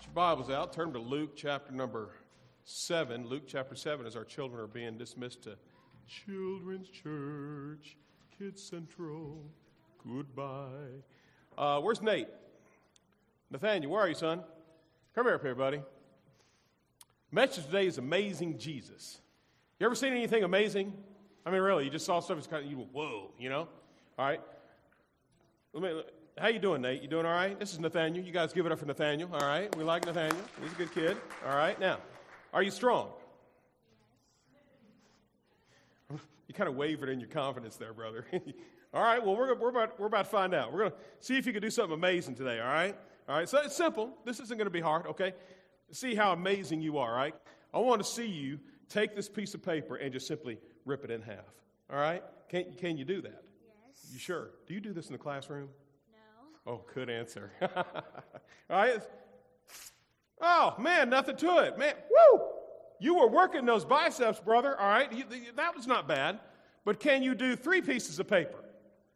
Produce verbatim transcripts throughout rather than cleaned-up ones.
your Bibles out, turn to Luke chapter number seven. Luke chapter seven, as our children are being dismissed to Children's Church, Kids Central, goodbye. Uh, where's Nate? Nathaniel, where are you, son? Come here up here, buddy. Message today is Amazing Jesus. You ever seen anything amazing? I mean, really, you just saw stuff that's kind of, you went, whoa, you know? All right. Let me, how you doing, Nate? You doing all right? This is Nathaniel. You guys give it up for Nathaniel, all right? We like Nathaniel. He's a good kid, all right? Now, are you strong? You kind of wavered in your confidence there, brother. All right, well, we're, we're, about, we're about to find out. We're going to see if you can do something amazing today, all right? All right, so it's simple. This isn't going to be hard, okay? See how amazing you are, right? I want to see you take this piece of paper and just simply rip it in half, all right? Can, can you do that? Yes. You sure? Do you do this in the classroom? No. Oh, good answer. All right. Oh, man, nothing to it. Man, woo! You were working those biceps, brother, all right? You, that was not bad. But can you do three pieces of paper? Yes.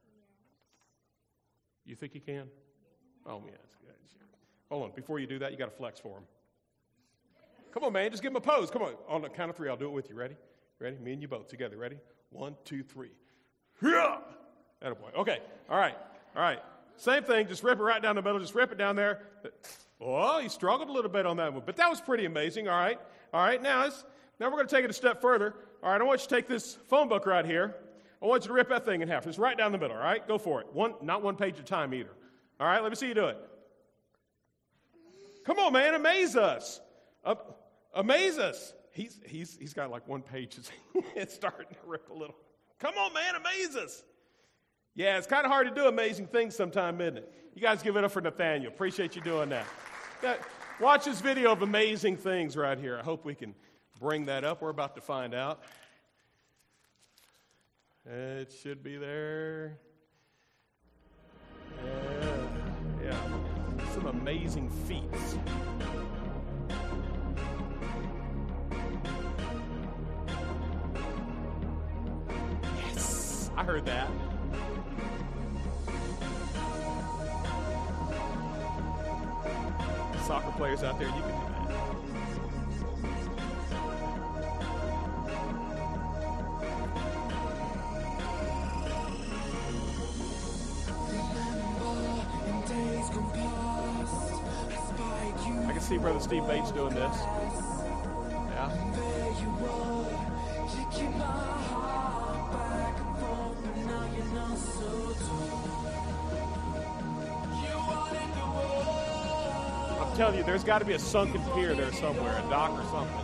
You think you can? Oh, yeah, that's good. Hold on. Before you do that, you got to flex for him. Come on, man. Just give him a pose. Come on. On the count of three, I'll do it with you. Ready? Ready? Me and you both together. Ready? One, two, three. Yeah! Attaboy. Okay. All right. All right. Same thing. Just rip it right down the middle. Just rip it down there. Oh, he struggled a little bit on that one. But that was pretty amazing. All right. All right. Now, it's, now we're going to take it a step further. All right. I want you to take this phone book right here. I want you to rip that thing in half. Just right down the middle. All right. Go for it. One, not one page at a time either. All right. Let me see you do it. Come on, man. Amaze us. Uh, amaze us. He's, he's, he's got like one page. It's starting to rip a little. Come on, man. Amaze us. Yeah, it's kind of hard to do amazing things sometimes, isn't it? You guys give it up for Nathaniel. Appreciate you doing that. that. Watch this video of amazing things right here. I hope we can bring that up. We're about to find out. It should be there. Yeah, yeah. Some amazing feats. Yes, I heard that. Soccer players out there, you can do that. I can see Brother Steve Bates doing this. Yeah. I'm telling you, there's got to be a sunken pier there somewhere, a dock or something.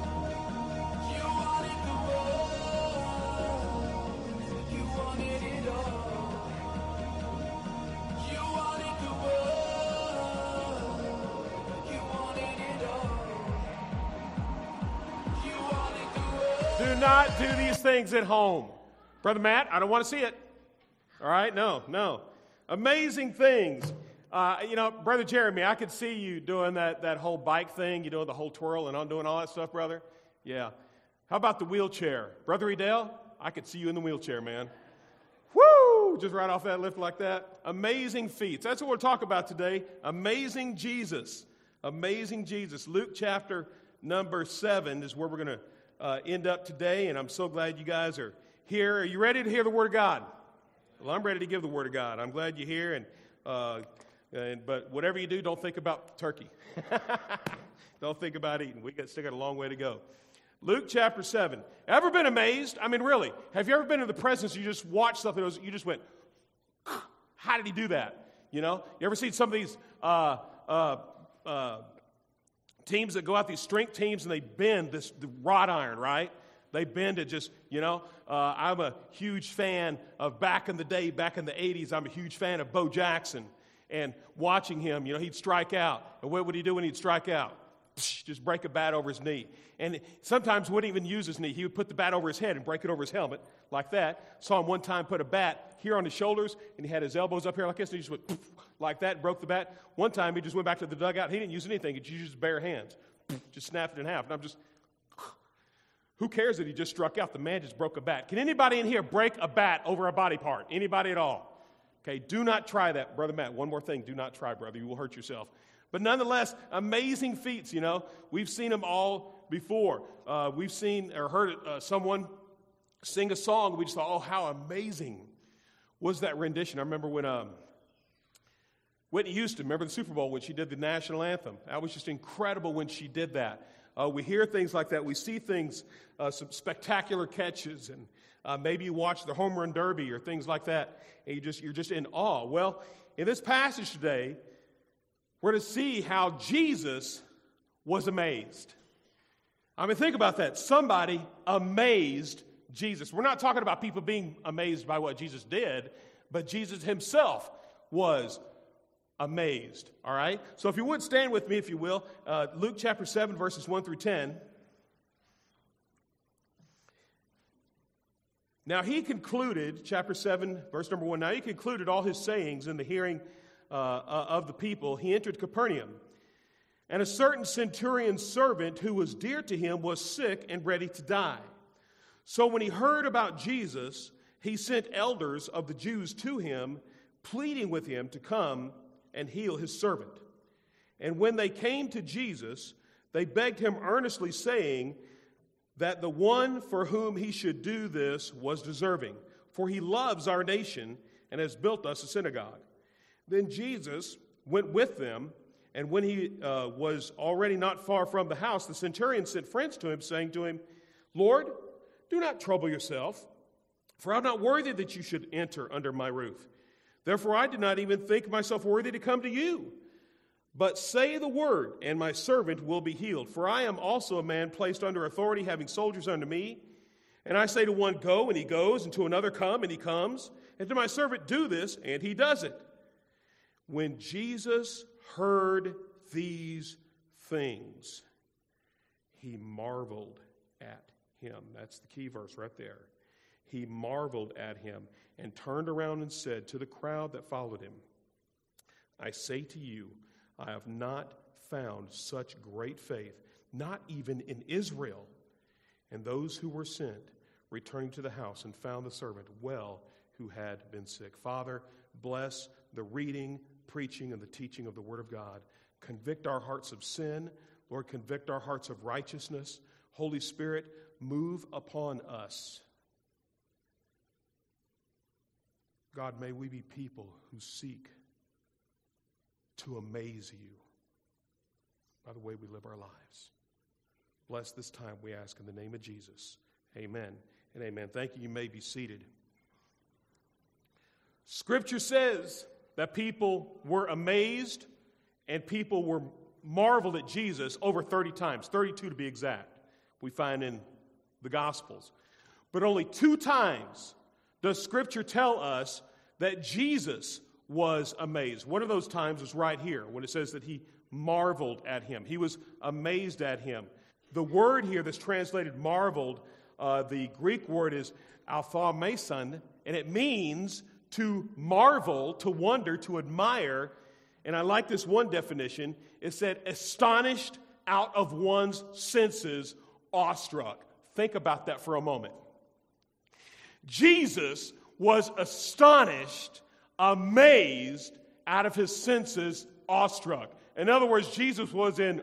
Do not do these things at home. Brother Matt, I don't want to see it. All right? No, no. Amazing things. Uh, you know, Brother Jeremy, I could see you doing that, that whole bike thing. You doing the whole twirl and I'm doing all that stuff, brother. Yeah. How about the wheelchair? Brother Edel, I could see you in the wheelchair, man. Woo! Just right off that lift like that. Amazing feats. That's what we'll talk about today. Amazing Jesus. Amazing Jesus. Luke chapter number seven is where we're going to uh, end up today, and I'm so glad you guys are here. Are you ready to hear the Word of God? Well, I'm ready to give the Word of God. I'm glad you're here, and uh, And, but whatever you do, don't think about turkey. Don't think about eating. We got, still got a long way to go. Luke chapter seven. Ever been amazed? I mean, really, have you ever been in the presence, you just watched something, was, you just went, how did he do that? You know? You ever seen some of these uh, uh, uh, teams that go out, these strength teams, and they bend this the wrought iron, right? They bend it just, you know. Uh, I'm a huge fan of back in the day, back in the eighties, I'm a huge fan of Bo Jackson. And watching him, you know, he'd strike out. And what would he do when he'd strike out? Psh, just break a bat over his knee. And sometimes wouldn't even use his knee. He would put the bat over his head and break it over his helmet like that. Saw him one time put a bat here on his shoulders, and he had his elbows up here like this, and he just went like that and broke the bat. One time he just went back to the dugout. He didn't use anything. He just used his bare hands. Just snapped it in half. And I'm just, who cares that he just struck out? The man just broke a bat. Can anybody in here break a bat over a body part? Anybody at all? Okay, do not try that. Brother Matt, one more thing. Do not try, brother. You will hurt yourself. But nonetheless, amazing feats, you know. We've seen them all before. Uh, we've seen or heard uh, someone sing a song. We just thought, oh, how amazing was that rendition. I remember when um, Whitney Houston, remember the Super Bowl when she did the national anthem? That was just incredible when she did that. Uh, we hear things like that. We see things, uh, some spectacular catches, and uh, maybe you watch the home run derby or things like that, and you just, you're just in awe. Well, in this passage today, we're to see how Jesus was amazed. I mean, think about that. Somebody amazed Jesus. We're not talking about people being amazed by what Jesus did, but Jesus himself was amazed. All right? So if you would stand with me, if you will, uh, Luke chapter seven, verses one through ten. Now he concluded, chapter seven, verse number one, now he concluded all his sayings in the hearing uh, uh, of the people. He entered Capernaum. And a certain centurion's servant who was dear to him was sick and ready to die. So when he heard about Jesus, he sent elders of the Jews to him, pleading with him to come and heal his servant. And when they came to Jesus, they begged him earnestly, saying that the one for whom he should do this was deserving, for he loves our nation and has built us a synagogue. Then Jesus went with them, and when he uh, was already not far from the house, the centurion sent friends to him, saying to him, Lord, do not trouble yourself, for I am not worthy that you should enter under my roof. Therefore I did not even think myself worthy to come to you. But say the word, and my servant will be healed. For I am also a man placed under authority, having soldiers under me. And I say to one, go, and he goes, and to another, come, and he comes. And to my servant, do this, and he does it. When Jesus heard these things, he marveled at him. That's the key verse right there. He marveled at him and turned around and said to the crowd that followed him, I say to you, I have not found such great faith, not even in Israel. And those who were sent, returning to the house, and found the servant well who had been sick. Father, bless the reading, preaching, and the teaching of the Word of God. Convict our hearts of sin. Lord, convict our hearts of righteousness. Holy Spirit, move upon us. God, may we be people who seek to amaze you by the way we live our lives. Bless this time, we ask in the name of Jesus. Amen and amen. Thank you. You may be seated. Scripture says that people were amazed and people were marveled at Jesus over thirty times, thirty-two to be exact, we find in the Gospels. But only two times does Scripture tell us that Jesus was amazed. One of those times is right here when it says that he marveled at him. He was amazed at him. The word here that's translated marveled, uh, the Greek word is althaumason, and it means to marvel, to wonder, to admire. And I like this one definition. It said, astonished out of one's senses, awestruck. Think about that for a moment. Jesus was astonished, amazed, out of his senses, awestruck. In other words, Jesus was in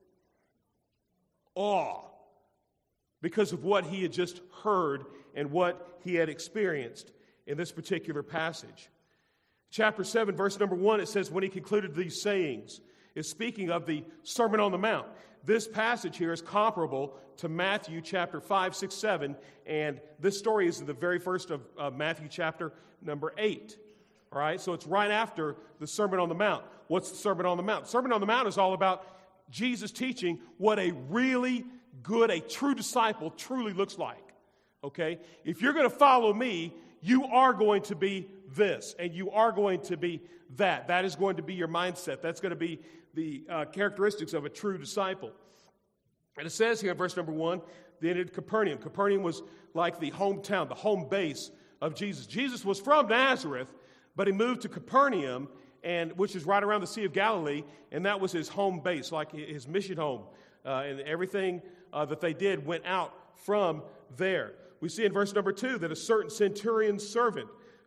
awe because of what he had just heard and what he had experienced in this particular passage. Chapter seven, verse number one, it says, when he concluded these sayings, is speaking of the Sermon on the Mount. This passage here is comparable to Matthew chapter five, six, seven, and this story is the very first of uh, Matthew chapter number eight. All right, so it's right after the Sermon on the Mount. What's the Sermon on the Mount? Sermon on the Mount is all about Jesus teaching what a really good, a true disciple truly looks like. Okay? If you're going to follow me, you are going to be this, and you are going to be that. That is going to be your mindset. That's going to be the uh, characteristics of a true disciple. And it says here in verse number one, they entered Capernaum. Capernaum was like the hometown, the home base of Jesus. Jesus was from Nazareth, but he moved to Capernaum, and which is right around the Sea of Galilee, and that was his home base, like his mission home. Uh, and everything uh, that they did went out from there. We see in verse number two that a certain centurion's servant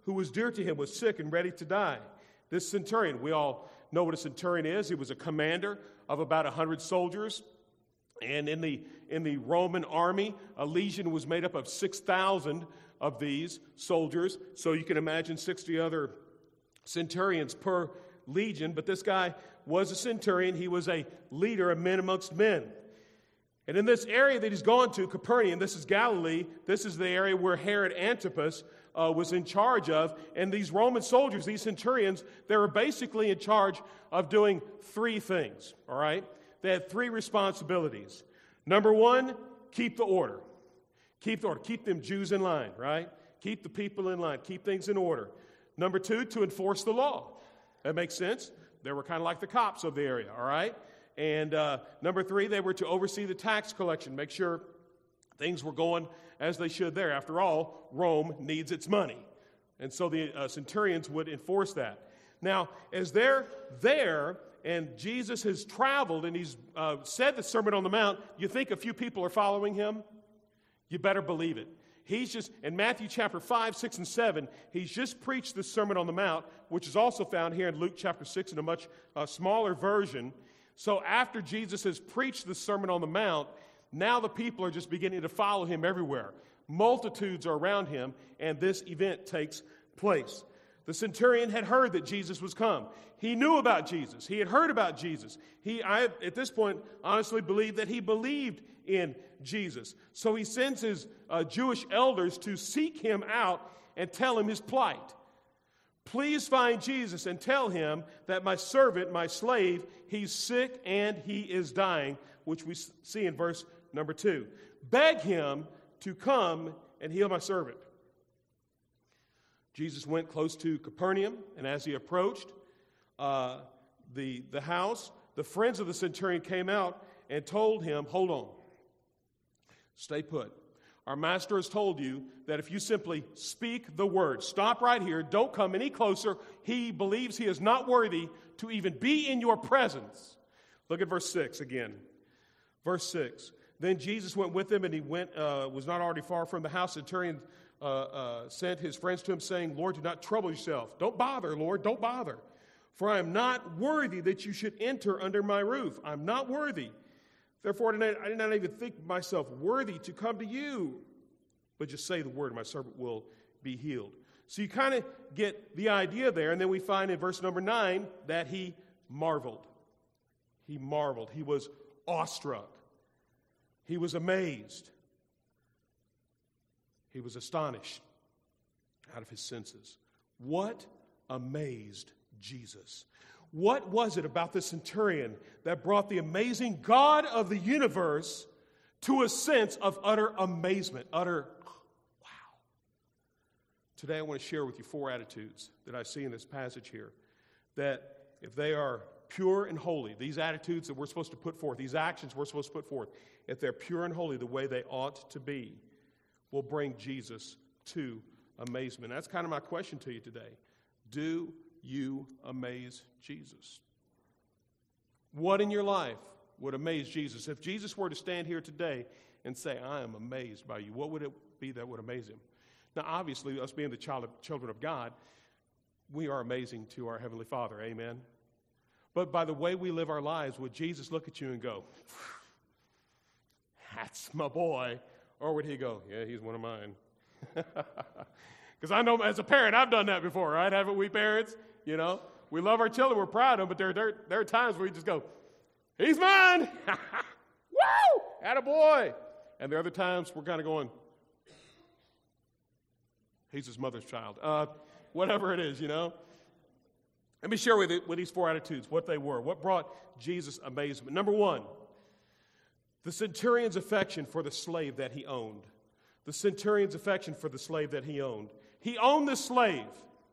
who was dear to him, was sick and ready to die. This centurion, we all know what a centurion is. He was a commander of about one hundred soldiers. And in the, in the Roman army, a legion was made up of six thousand of these soldiers. So you can imagine sixty other centurions per legion. But this guy was a centurion. He was a leader of men amongst men. And in this area that he's gone to, Capernaum, this is Galilee, this is the area where Herod Antipas uh, was in charge of. And these Roman soldiers, these centurions, they were basically in charge of doing three things, all right? They had three responsibilities. Number one, keep the order. Keep the order. Keep them Jews in line, right? Keep the people in line. Keep things in order. Number two, to enforce the law. That makes sense. They were kind of like the cops of the area, all right? And uh, number three, they were to oversee the tax collection, make sure things were going as they should there. After all, Rome needs its money. And so the uh, centurions would enforce that. Now, as they're there and Jesus has traveled and he's uh, said the Sermon on the Mount, you think a few people are following him? You better believe it. He's just, in Matthew chapter five, six, and seven, he's just preached the Sermon on the Mount, which is also found here in Luke chapter six in a much uh, smaller version. So after Jesus has preached the Sermon on the Mount, now the people are just beginning to follow him everywhere. Multitudes are around him, and this event takes place. The centurion had heard that Jesus was come. He knew about Jesus. He had heard about Jesus. He, I, at this point, honestly believe that he believed in Jesus. So he sends his uh, Jewish elders to seek him out and tell him his plight. Please find Jesus and tell him that my servant, my slave, he's sick and he is dying, which we see in verse number two. Beg him to come and heal my servant. Jesus went close to Capernaum, and as he approached uh, the, the house, the friends of the centurion came out and told him, hold on, stay put. Our master has told you that if you simply speak the word, stop right here, don't come any closer. He believes he is not worthy to even be in your presence. Look at verse six again. Verse six. Then Jesus went with them, and he went uh, was not already far from the house. The centurion uh, uh, sent his friends to him, saying, Lord, do not trouble yourself. Don't bother, Lord, don't bother. For I am not worthy that you should enter under my roof. I'm not worthy. Therefore, I did not even think myself worthy to come to you. But just say the word, and my servant will be healed. So you kind of get the idea there. And then we find in verse number nine that he marveled. He marveled. He was awestruck. He was amazed. He was astonished out of his senses. What amazed Jesus? What was it about the centurion that brought the amazing God of the universe to a sense of utter amazement, utter wow? Today I want to share with you four attitudes that I see in this passage here, that if they are pure and holy, these attitudes that we're supposed to put forth, these actions we're supposed to put forth, if they're pure and holy the way they ought to be, will bring Jesus to amazement. That's kind of my question to you today. Do you amaze Jesus? What in your life would amaze Jesus? If Jesus were to stand here today and say, I am amazed by you, what would it be that would amaze him? Now, obviously, us being the child of, children of God, we are amazing to our Heavenly Father, amen? But by the way we live our lives, would Jesus look at you and go, that's my boy? Or would he go, yeah, he's one of mine? Because I know as a parent, I've done that before, right? Haven't we, parents? You know, we love our children, we're proud of them, but there, there, there are times where we just go, he's mine! Woo! Attaboy! And there are other times we're kind of going, he's his mother's child. Uh, whatever it is, you know. Let me share with you with these four attitudes what they were. What brought Jesus amazement? Number one, the centurion's affection for the slave that he owned. The centurion's affection for the slave that he owned. He owned this slave.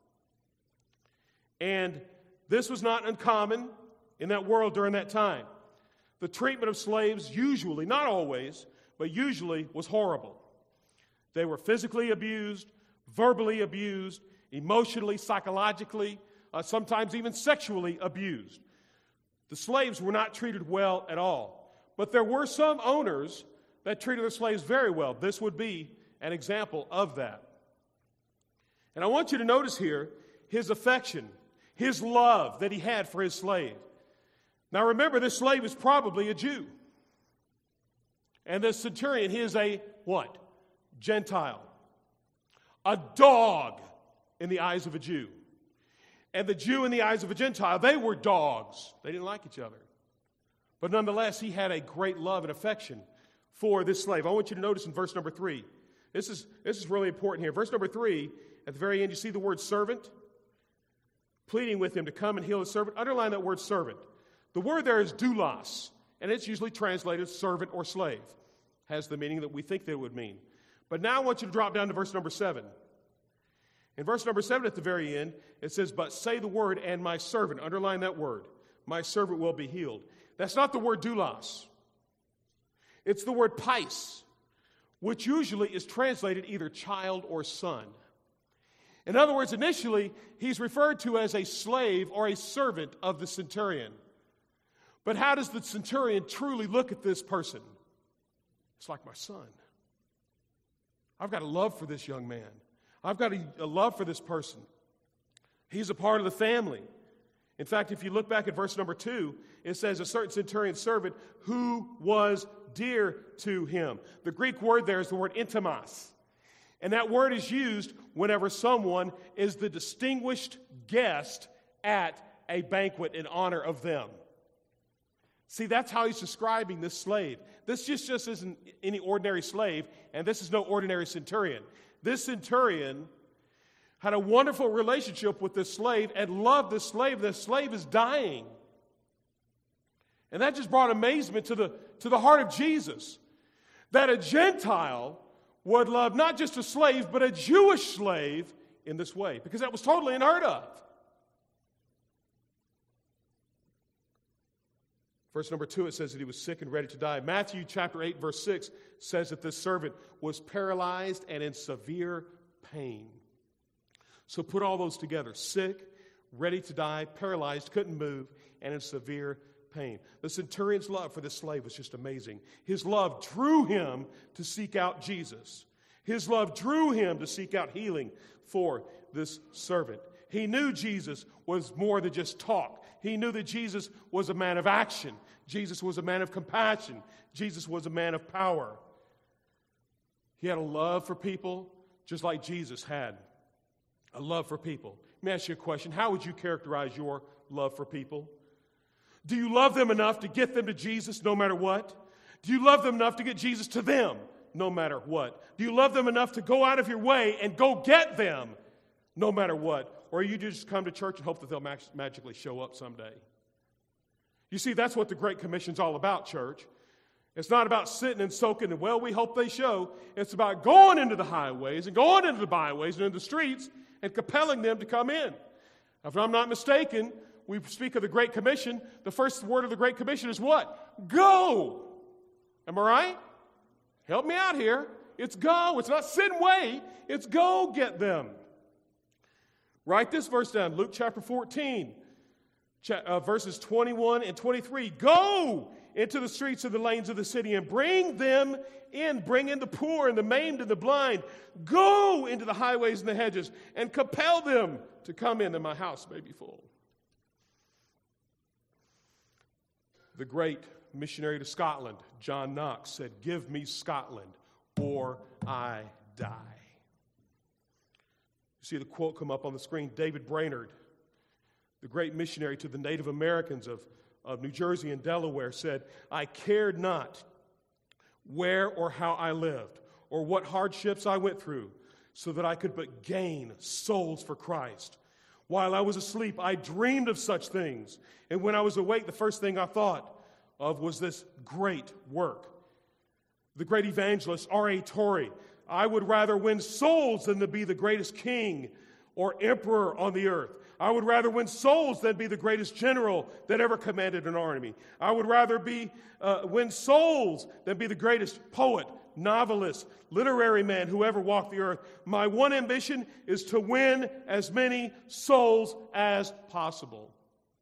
And this was not uncommon in that world during that time. The treatment of slaves usually, not always, but usually was horrible. They were physically abused, verbally abused, emotionally, psychologically, uh, sometimes even sexually abused. The slaves were not treated well at all. But there were some owners that treated their slaves very well. This would be an example of that. And I want you to notice here his affection, his love that he had for his slave. Now remember, this slave is probably a Jew. And the centurion, he is a what? Gentile. A dog in the eyes of a Jew. And the Jew in the eyes of a Gentile, they were dogs. They didn't like each other. But nonetheless, he had a great love and affection for this slave. I want you to notice in verse number three. This is, this is really important here. Verse number three, at the very end, you see the word servant. Pleading with him to come and heal his servant. Underline that word servant. The word there is doulos, and it's usually translated servant or slave. Has the meaning that we think that it would mean. But now I want you to drop down to verse number seven. In verse number seven at the very end, it says, but say the word, and my servant, underline that word, my servant will be healed. That's not the word doulos. It's the word pais, which usually is translated either child or son. In other words, initially, he's referred to as a slave or a servant of the centurion. But how does the centurion truly look at this person? It's like my son. I've got a love for this young man. I've got a, a love for this person. He's a part of the family. In fact, if you look back at verse number two, it says a certain centurion servant who was dear to him. The Greek word there is the word intimas. And that word is used whenever someone is the distinguished guest at a banquet in honor of them. See, that's how he's describing this slave. This just, just isn't any ordinary slave, and this is no ordinary centurion. This centurion had a wonderful relationship with this slave and loved this slave. This slave is dying. And that just brought amazement to the, to the heart of Jesus, that a Gentile would love not just a slave, but a Jewish slave in this way, because that was totally unheard of. Verse number two, it says that he was sick and ready to die. Matthew chapter eight, verse six says that this servant was paralyzed and in severe pain. So put all those together: sick, ready to die, paralyzed, couldn't move, and in severe pain. The centurion's love for this slave was just amazing. His love drew him to seek out Jesus. His love drew him to seek out healing for this servant. He knew Jesus was more than just talk. He knew that Jesus was a man of action. Jesus was a man of compassion. Jesus was a man of power. He had a love for people just like Jesus had a love for people. Let me ask you a question. How would you characterize your love for people? Do you love them enough to get them to Jesus no matter what? Do you love them enough to get Jesus to them no matter what? Do you love them enough to go out of your way and go get them no matter what? Or you just come to church and hope that they'll mag- magically show up someday? You see, that's what the Great Commission's all about, church. It's not about sitting and soaking and, well, we hope they show. It's about going into the highways and going into the byways and into the streets and compelling them to come in. If I'm not mistaken, we speak of the Great Commission. The first word of the Great Commission is what? Go. Am I right? Help me out here. It's go. It's not sit and wait. It's go get them. Write this verse down. Luke chapter fourteen, uh, verses twenty-one and twenty-three. Go into the streets of the lanes of the city and bring them in. Bring in the poor and the maimed and the blind. Go into the highways and the hedges and compel them to come in, that my house may be full. The great missionary to Scotland, John Knox, said, "Give me Scotland or I die." You see the quote come up on the screen. David Brainerd, the great missionary to the Native Americans of, of New Jersey and Delaware, said, "I cared not where or how I lived or what hardships I went through, so that I could but gain souls for Christ. While I was asleep, I dreamed of such things. And when I was awake, the first thing I thought of was this great work." The great evangelist, R A Torrey, "I would rather win souls than to be the greatest king or emperor on the earth. I would rather win souls than be the greatest general that ever commanded an army. I would rather be uh, win souls than be the greatest poet, novelist, literary man who ever walked the earth. My one ambition is to win as many souls as possible."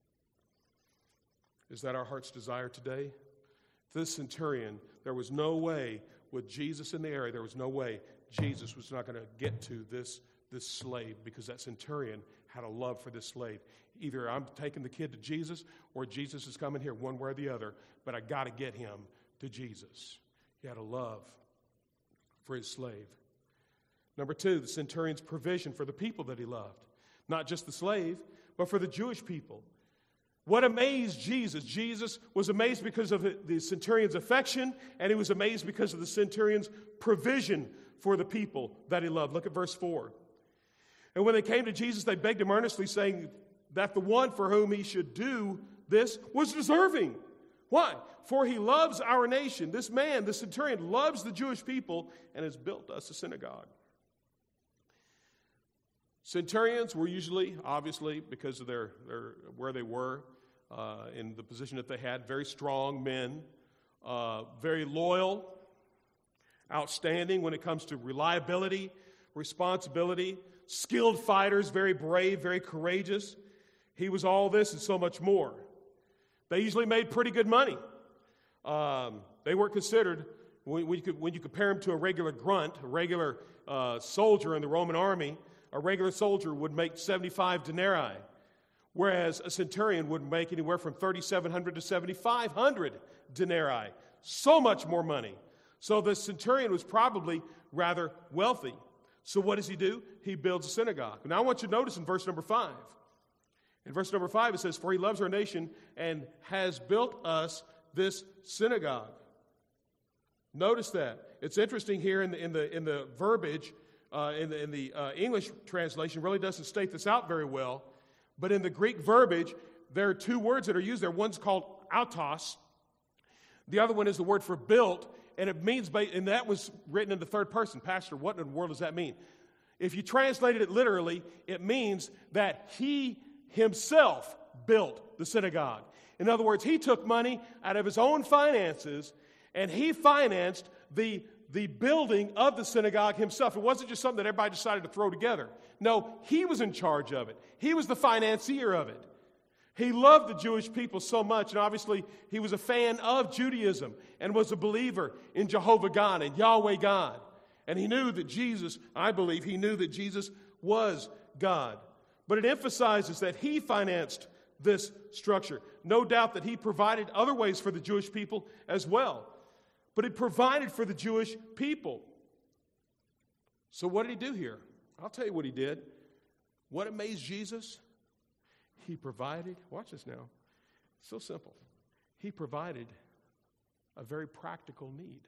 Is that our heart's desire today? This centurion, there was no way, with Jesus in the area, there was no way Jesus was not going to get to this this slave, because that centurion had a love for this slave. Either I'm taking the kid to Jesus or Jesus is coming here, one way or the other, but I got to get him to Jesus. He had a love for his slave. Number two, the centurion's provision for the people that he loved. Not just the slave, but for the Jewish people. What amazed Jesus? Jesus was amazed because of the centurion's affection, and he was amazed because of the centurion's provision for the people that he loved. Look at verse four. And when they came to Jesus, they begged him earnestly, saying that the one for whom he should do this was deserving. Why? For he loves our nation. This man, the centurion, loves the Jewish people and has built us a synagogue. Centurions were usually, obviously, because of their, their where they were, uh, in the position that they had, very strong men, uh, very loyal, outstanding when it comes to reliability, responsibility, skilled fighters, very brave, very courageous. He was all this and so much more. They usually made pretty good money. Um, they weren't considered, when, when, you could, when you compare them to a regular grunt, a regular uh, soldier in the Roman army, a regular soldier would make seventy-five denarii, whereas a centurion would make anywhere from thirty-seven hundred to seventy-five hundred denarii. So much more money. So the centurion was probably rather wealthy. So what does he do? He builds a synagogue. Now I want you to notice in verse number five. In verse number five it says, "For he loves our nation and has built us this synagogue." Notice that. It's interesting here in the, in the, in the verbiage. Uh, in the, in the uh, English translation really doesn't state this out very well, but in the Greek verbiage, there are two words that are used there. One's called autos. The other one is the word for built, and it means, and that was written in the third person. Pastor, what in the world does that mean? If you translated it literally, it means that he himself built the synagogue. In other words, he took money out of his own finances, and he financed the the building of the synagogue himself. It wasn't just something that everybody decided to throw together. No, he was in charge of it. He was the financier of it. He loved the Jewish people so much, and obviously he was a fan of Judaism and was a believer in Jehovah God and Yahweh God. And he knew that Jesus, I believe, he knew that Jesus was God. But it emphasizes that he financed this structure. No doubt that he provided other ways for the Jewish people as well. But he provided for the Jewish people. So what did he do here? I'll tell you what he did. What amazed Jesus? He provided, watch this now, so simple. He provided a very practical need.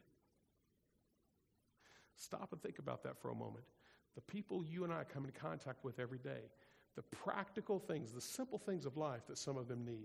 Stop and think about that for a moment. The people you and I come in contact with every day, the practical things, the simple things of life that some of them need.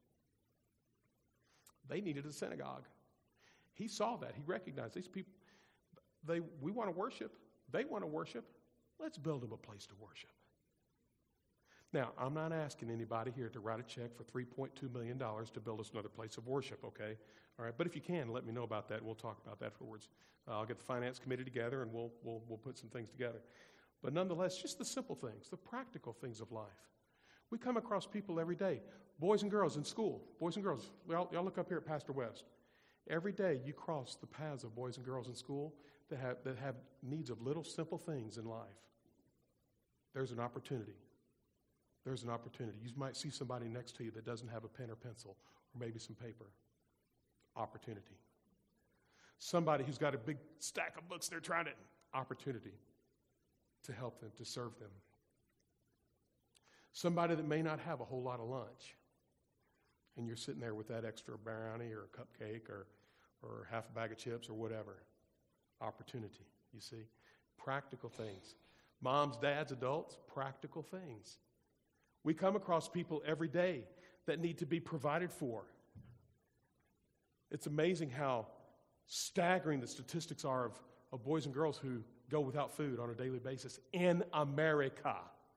They needed a synagogue. He saw that. He recognized these people, they, we want to worship. They want to worship. Let's build them a place to worship. Now, I'm not asking anybody here to write a check for three point two million dollars to build us another place of worship, okay? All right, but if you can, let me know about that, and we'll talk about that afterwards. Uh, I'll get the finance committee together, and we'll, we'll, we'll put some things together. But nonetheless, just the simple things, the practical things of life. We come across people every day, boys and girls in school, boys and girls. Y'all, y'all look up here at Pastor West. Every day you cross the paths of boys and girls in school that have, that have needs of little simple things in life. There's an opportunity. There's an opportunity. You might see somebody next to you that doesn't have a pen or pencil or maybe some paper. Opportunity. Somebody who's got a big stack of books they're trying to, opportunity to help them, to serve them. Somebody that may not have a whole lot of lunch. And you're sitting there with that extra brownie or a cupcake or, or half a bag of chips or whatever. Opportunity, you see. Practical things. Moms, dads, adults, practical things. We come across people every day that need to be provided for. It's amazing how staggering the statistics are of, of boys and girls who go without food on a daily basis in America,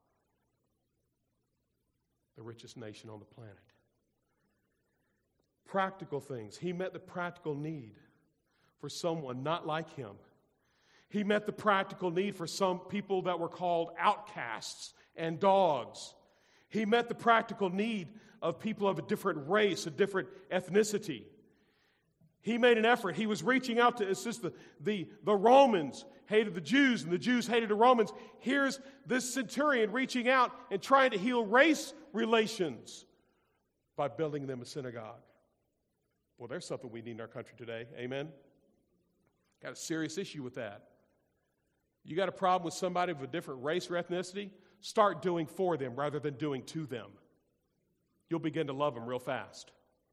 the richest nation on the planet. Practical things. He met the practical need for someone not like him. He met the practical need for some people that were called outcasts and dogs. He met the practical need of people of a different race, a different ethnicity. He made an effort. He was reaching out to assist the, the, the Romans, hated the Jews, and the Jews hated the Romans. Here's this centurion reaching out and trying to heal race relations by building them a synagogue. Well, there's something we need in our country today. Amen? Got a serious issue with that. You got a problem with somebody of a different race or ethnicity? Start doing for them rather than doing to them. You'll begin to love them real fast.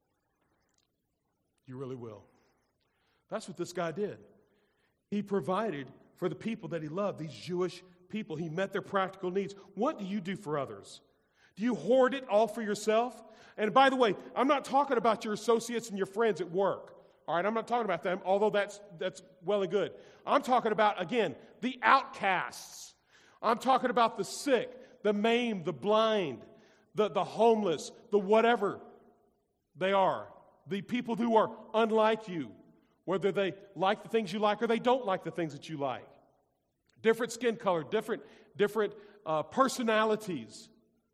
You really will. That's what this guy did. He provided for the people that he loved, these Jewish people. He met their practical needs. What do you do for others? Do you hoard it all for yourself? And by the way, I'm not talking about your associates and your friends at work. All right, I'm not talking about them, although that's that's well and good. I'm talking about, again, the outcasts. I'm talking about the sick, the maimed, the blind, the, the homeless, the whatever they are. The people who are unlike you, whether they like the things you like or they don't like the things that you like. Different skin color, different, different uh, personalities.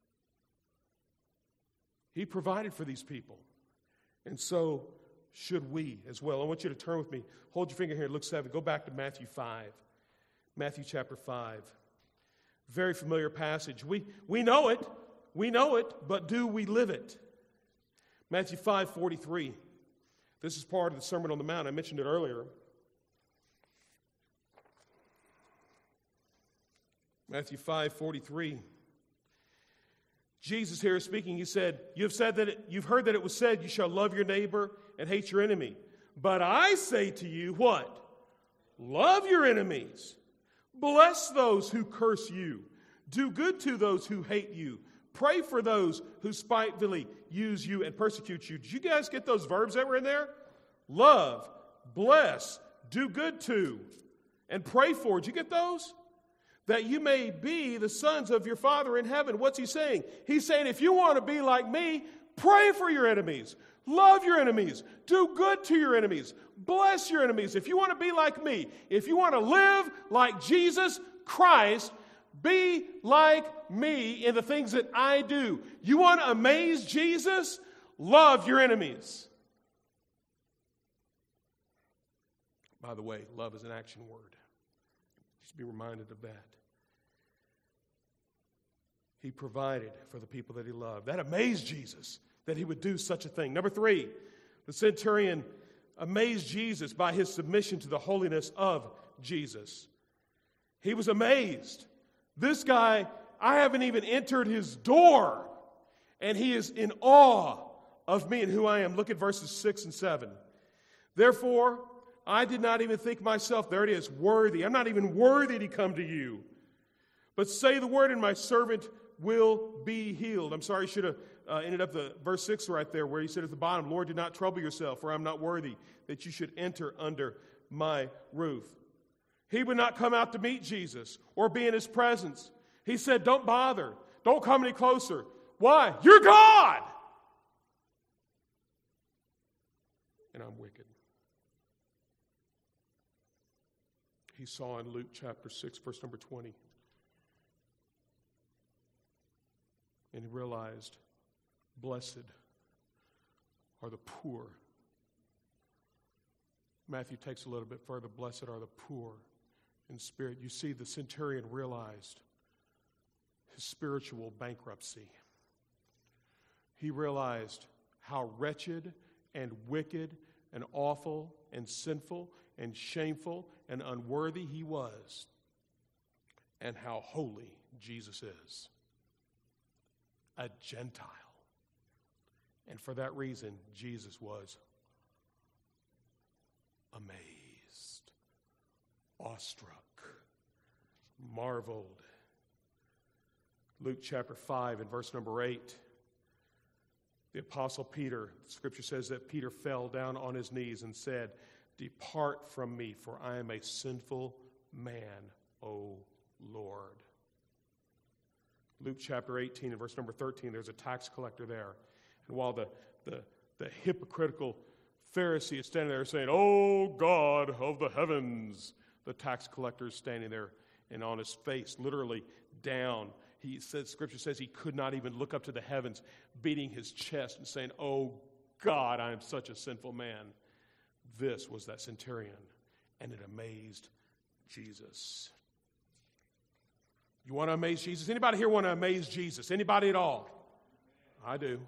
He provided for these people. And so should we as well. I want you to turn with me. Hold your finger here, look seven. Go back to Matthew five. Matthew chapter five. Very familiar passage. We, we know it. We know it, but do we live it? Matthew five forty-three. This is part of the Sermon on the Mount. I mentioned it earlier. Matthew five forty-three. Jesus here is speaking. He said, "You have said that it, you've heard that it was said, you shall love your neighbor and hate your enemy. But I say to you, what? Love your enemies. Bless those who curse you. Do good to those who hate you. Pray for those who spitefully use you and persecute you." Did you guys get those verbs that were in there? Love, bless, do good to, and pray for. Did you get those? That you may be the sons of your Father in heaven. What's he saying? He's saying, if you want to be like me, pray for your enemies. Love your enemies. Do good to your enemies. Bless your enemies. If you want to be like me, if you want to live like Jesus Christ, be like me in the things that I do. You want to amaze Jesus? Love your enemies. By the way, love is an action word. Just be reminded of that. He provided for the people that he loved. That amazed Jesus that he would do such a thing. Number three, the centurion amazed Jesus by his submission to the holiness of Jesus. He was amazed. This guy, I haven't even entered his door, and he is in awe of me and who I am. Look at verses six and seven. Therefore, I did not even think myself, there it is, worthy. I'm not even worthy to come to you. But say the word, and my servant will be healed. I'm sorry, I should have uh, ended up the verse six right there where he said at the bottom, Lord, do not trouble yourself, for I'm not worthy that you should enter under my roof. He would not come out to meet Jesus or be in his presence. He said, don't bother. Don't come any closer. Why? You're God! And I'm wicked. He saw in Luke chapter six, verse number twenty. And he realized, blessed are the poor. Matthew takes a little bit further. Blessed are the poor in spirit. You see, the centurion realized his spiritual bankruptcy. He realized how wretched and wicked and awful and sinful and shameful and unworthy he was, and how holy Jesus is. A Gentile. And for that reason, Jesus was amazed, awestruck, marveled. Luke chapter five and verse number eight. The Apostle Peter, the scripture says that Peter fell down on his knees and said, "Depart from me, for I am a sinful man, O Lord." Luke chapter eighteen and verse number thirteen, there's a tax collector there. And while the, the, the hypocritical Pharisee is standing there saying, "Oh God of the heavens," the tax collector is standing there, and on his face, literally down, he says, scripture says he could not even look up to the heavens, beating his chest and saying, "Oh God, I am such a sinful man." This was that centurion, and it amazed Jesus. You want to amaze Jesus? Anybody here want to amaze Jesus? Anybody at all? I do.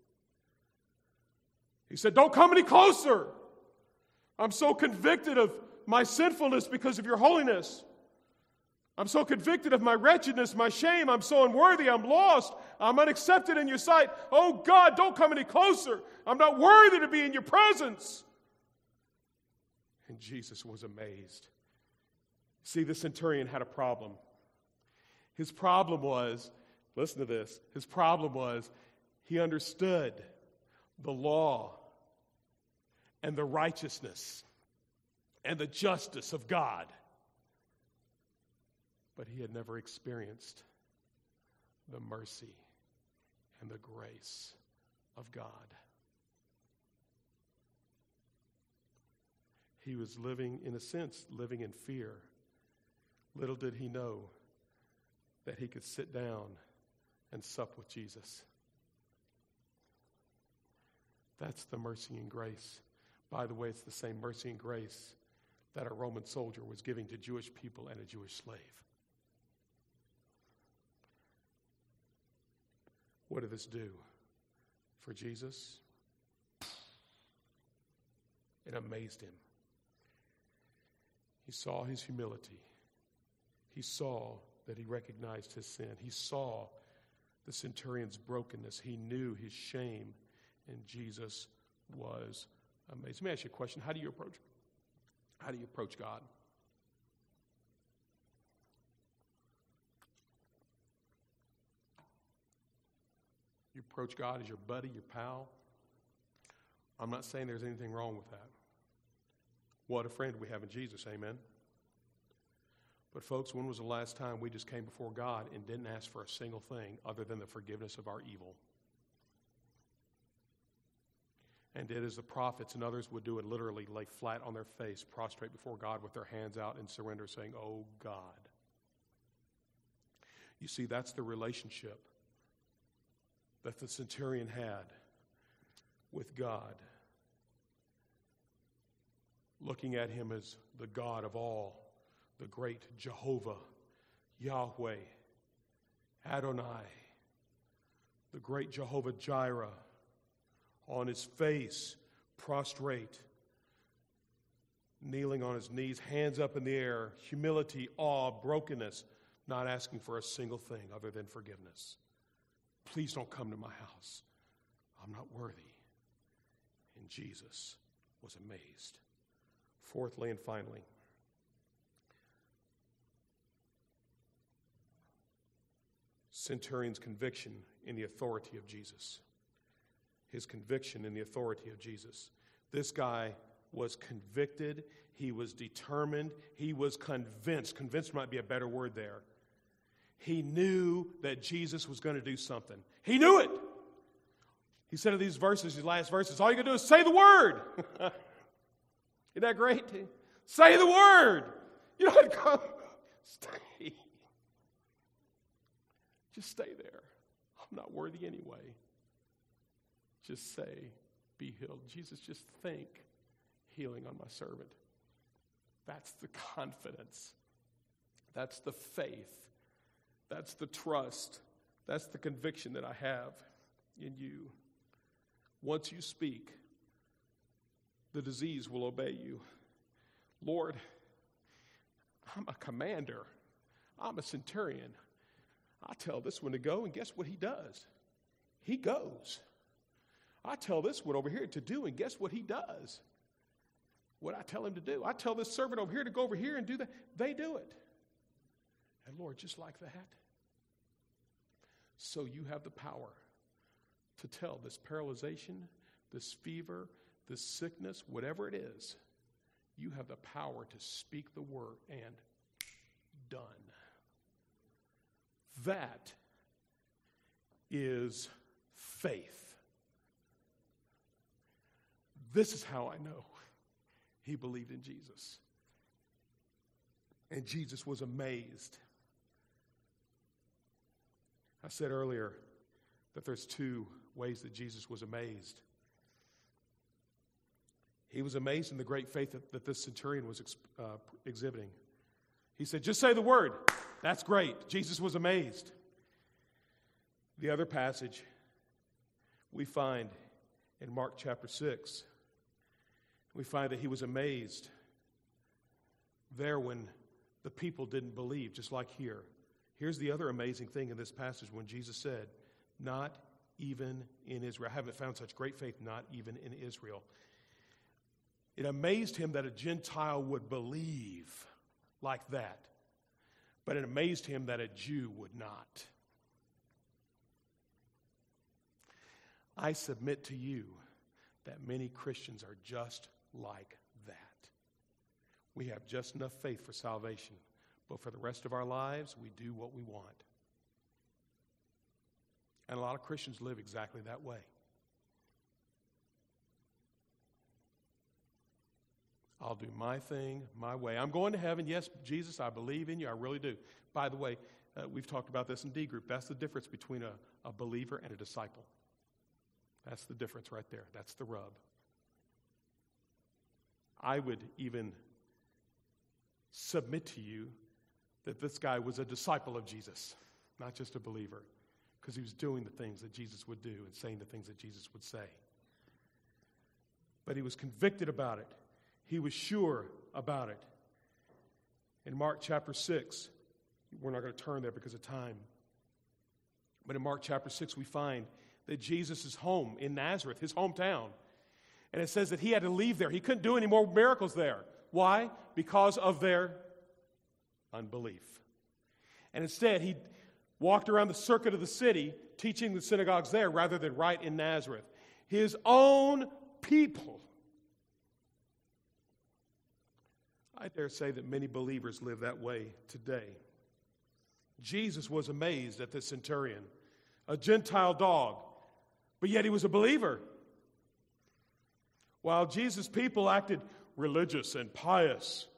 He said, don't come any closer. I'm so convicted of my sinfulness because of your holiness. I'm so convicted of my wretchedness, my shame. I'm so unworthy. I'm lost. I'm unaccepted in your sight. Oh God, don't come any closer. I'm not worthy to be in your presence. And Jesus was amazed. See, the centurion had a problem. His problem was, listen to this, his problem was he understood the law and the righteousness and the justice of God. But he had never experienced the mercy and the grace of God. He was living, in a sense, living in fear. Little did he know that he could sit down and sup with Jesus. That's the mercy and grace. By the way, it's the same mercy and grace that a Roman soldier was giving to Jewish people and a Jewish slave. What did this do for Jesus? It amazed him. He saw his humility. He saw that he recognized his sin. He saw the centurion's brokenness. He knew his shame, and Jesus was amazed. Let me ask you a question. How do you approach How do you approach God? You approach God as your buddy, your pal? I'm not saying there's anything wrong with that. What a friend we have in Jesus, amen? But folks, when was the last time we just came before God and didn't ask for a single thing other than the forgiveness of our evil? And did as the prophets and others would do, and literally lay flat on their face, prostrate before God with their hands out in surrender, saying, oh God. You see, that's the relationship that the centurion had with God, looking at him as the God of all, the great Jehovah, Yahweh, Adonai, the great Jehovah Jireh, on his face, prostrate, kneeling on his knees, hands up in the air, humility, awe, brokenness, not asking for a single thing other than forgiveness. Please don't come to my house. I'm not worthy. And Jesus was amazed. Fourthly and finally, centurion's conviction in the authority of Jesus. His conviction in the authority of Jesus. This guy was convicted. He was determined. He was convinced. Convinced might be a better word there. He knew that Jesus was going to do something. He knew it. He said in these verses, these last verses, all you got to do is say the word. Isn't that great? Say the word. You don't have to come. Stay. Just stay there. I'm not worthy anyway. Just say, be healed. Jesus, just think healing on my servant. That's the confidence. That's the faith. That's the trust. That's the conviction that I have in you. Once you speak, the disease will obey you. Lord, I'm a commander. I'm a centurion. I tell this one to go, and guess what he does? He goes. I tell this one over here to do, and guess what he does? What I tell him to do. I tell this servant over here to go over here and do that. They do it. And Lord, just like that, so you have the power to tell this paralyzation, this fever, this sickness, whatever it is, you have the power to speak the word and done. That is faith. This is how I know he believed in Jesus. And Jesus was amazed. I said earlier that there's two ways that Jesus was amazed. He was amazed in the great faith that, that this centurion was ex, uh, exhibiting. He said, just say the word. That's great. Jesus was amazed. The other passage we find in Mark chapter six, we find that he was amazed there when the people didn't believe, just like here. Here's the other amazing thing in this passage when Jesus said, not even in Israel. I haven't found such great faith, not even in Israel. It amazed him that a Gentile would believe like that, but it amazed him that a Jew would not. I submit to you that many Christians are just like that. We have just enough faith for salvation, but for the rest of our lives, we do what we want. And a lot of Christians live exactly that way. I'll do my thing, my way. I'm going to heaven. Yes, Jesus, I believe in you. I really do. By the way, uh, we've talked about this in D group. That's the difference between a, a believer and a disciple. That's the difference right there. That's the rub. I would even submit to you that this guy was a disciple of Jesus, not just a believer, because he was doing the things that Jesus would do and saying the things that Jesus would say. But he was convicted about it. He was sure about it. In Mark chapter six, we're not going to turn there because of time, but in Mark chapter six we find that Jesus is home in Nazareth, his hometown. And it says that he had to leave there. He couldn't do any more miracles there. Why? Because of their unbelief. And instead, he walked around the circuit of the city, teaching the synagogues there rather than right in Nazareth. His own people. I dare say that many believers live that way today. Jesus was amazed at this centurion, a Gentile dog, but yet he was a believer. While Jesus' people acted religious and pious,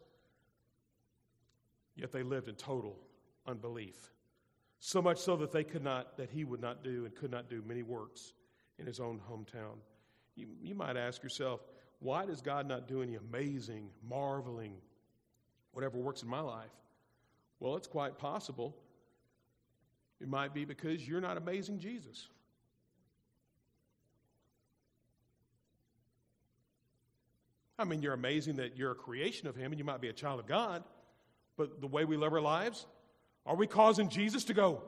yet they lived in total unbelief. So much so that they could not, that he would not do and could not do many works in his own hometown. You, you might ask yourself, why does God not do any amazing, marveling, whatever works in my life? Well, it's quite possible. It might be because you're not amazing Jesus. I mean, you're amazing that you're a creation of him and you might be a child of God, but the way we live our lives, are we causing Jesus to go,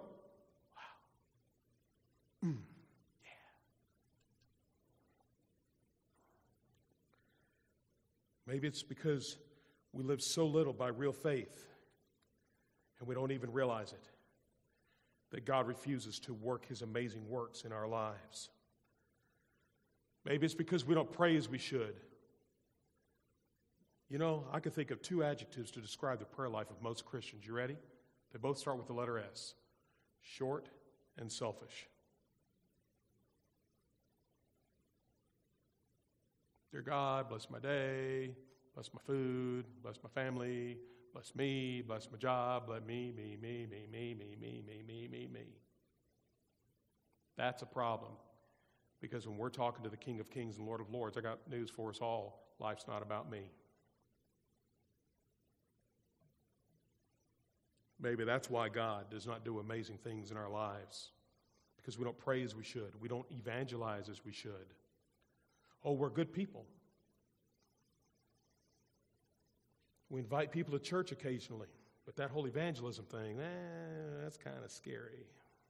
wow, mm, yeah. Maybe it's because we live so little by real faith and we don't even realize it, that God refuses to work his amazing works in our lives. Maybe it's because we don't pray as we should. You know, I could think of two adjectives to describe the prayer life of most Christians. You ready? They both start with the letter S. Short and selfish. Dear God, bless my day, bless my food, bless my family, bless me, bless my job, bless me, me, me, me, me, me, me, me, me, me, me. That's a problem. Because when we're talking to the King of Kings and Lord of Lords, I got news for us all. Life's not about me. Maybe that's why God does not do amazing things in our lives. Because we don't pray as we should. We don't evangelize as we should. Oh, we're good people. We invite people to church occasionally. But that whole evangelism thing, eh, that's kind of scary.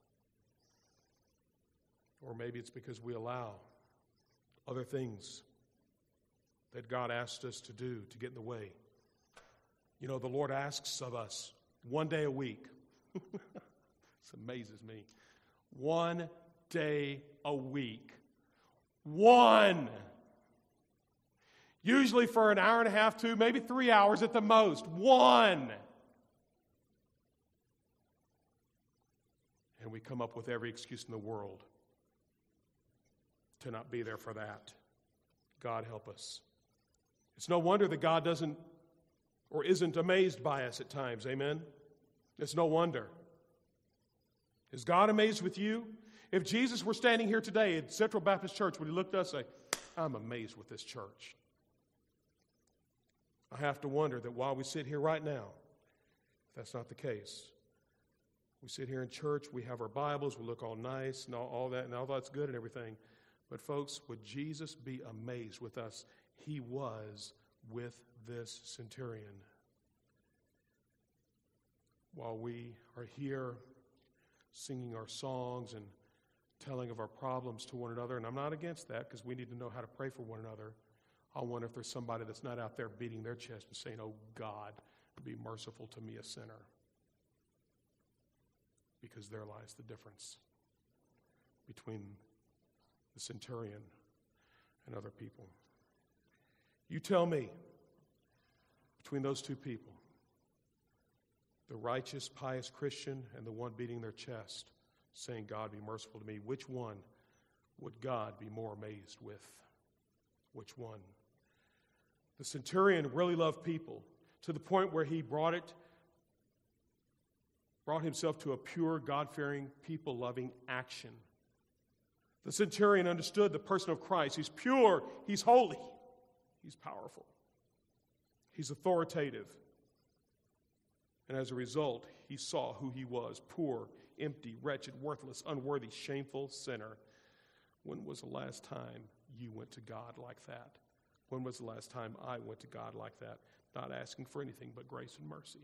Or maybe it's because we allow other things that God asked us to do to get in the way. You know, the Lord asks of us one day a week. This amazes me. One day a week. One. Usually for an hour and a half, two, maybe three hours at the most. One. And we come up with every excuse in the world to not be there for that. God help us. It's no wonder that God doesn't or isn't amazed by us at times. Amen? It's no wonder. Is God amazed with you? If Jesus were standing here today at Central Baptist Church, would he look at us and say, I'm amazed with this church? I have to wonder that while we sit here right now, if that's not the case, we sit here in church, we have our Bibles, we look all nice and all, all that, and all that's good and everything. But folks, would Jesus be amazed with us? He was with this centurion. While we are here singing our songs and telling of our problems to one another, and I'm not against that because we need to know how to pray for one another, I wonder if there's somebody that's not out there beating their chest and saying, "Oh God, be merciful to me, a sinner." Because there lies the difference between the centurion and other people. You tell me, between those two people, the righteous, pious Christian and the one beating their chest, saying, "God, be merciful to me," which one would God be more amazed with? Which one? The centurion really loved people to the point where he brought it, brought himself to a pure, God-fearing, people-loving action. The centurion understood the person of Christ. He's pure, he's holy, he's powerful, he's authoritative. And as a result, he saw who he was: poor, empty, wretched, worthless, unworthy, shameful sinner. When was the last time you went to God like that? When was the last time I went to God like that? Not asking for anything but grace and mercy.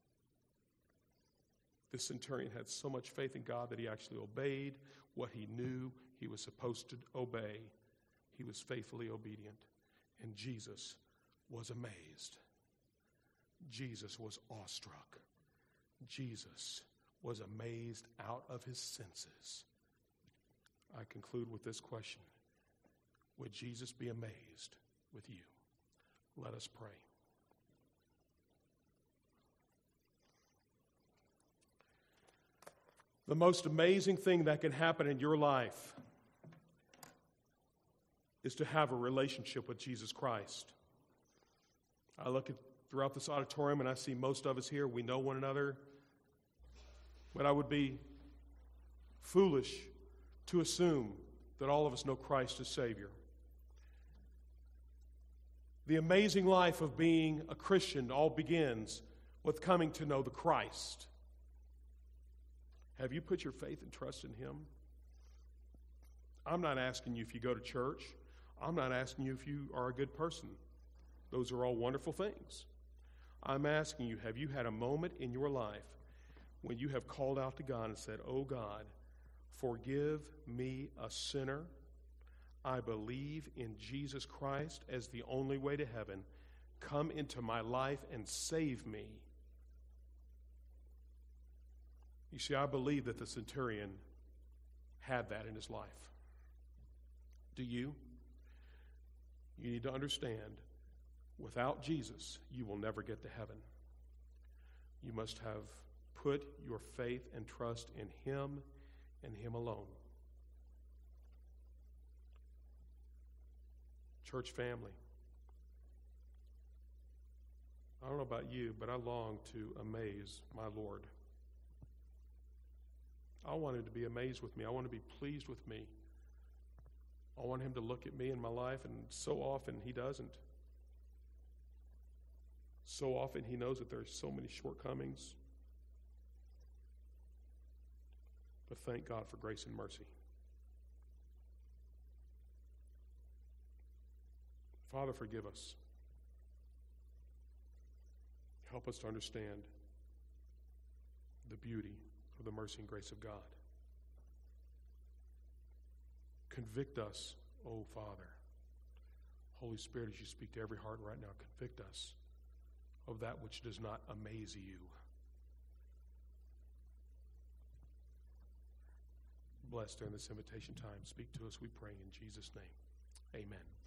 This centurion had so much faith in God that he actually obeyed what he knew he was supposed to obey. He was faithfully obedient. And Jesus was amazed. Jesus was awestruck. Jesus was amazed out of his senses. I conclude with this question: would Jesus be amazed with you? Let us pray. The most amazing thing that can happen in your life is to have a relationship with Jesus Christ. I look at throughout this auditorium and I see most of us here, we know one another, but I would be foolish to assume that all of us know Christ as Savior. The amazing life of being a Christian all begins with coming to know the Christ. Have you put your faith and trust in Him? I'm not asking you if you go to church. I'm not asking you if you are a good person. Those are all wonderful things. I'm asking you, have you had a moment in your life when you have called out to God and said, "Oh God, forgive me, a sinner. I believe in Jesus Christ as the only way to heaven. Come into my life and save me." You see, I believe that the centurion had that in his life. Do you? You need to understand, without Jesus, you will never get to heaven. You must have put your faith and trust in Him and Him alone. Church family, I don't know about you, but I long to amaze my Lord. I want Him to be amazed with me. I want to be pleased with me. I want Him to look at me in my life, and so often He doesn't. So often He knows that there are so many shortcomings. But thank God for grace and mercy. Father, forgive us. Help us to understand the beauty of the mercy and grace of God. Convict us, oh Father. Holy Spirit, as you speak to every heart right now, convict us of that which does not amaze you. Bless during this invitation time. Speak to us, we pray, in Jesus' name. Amen.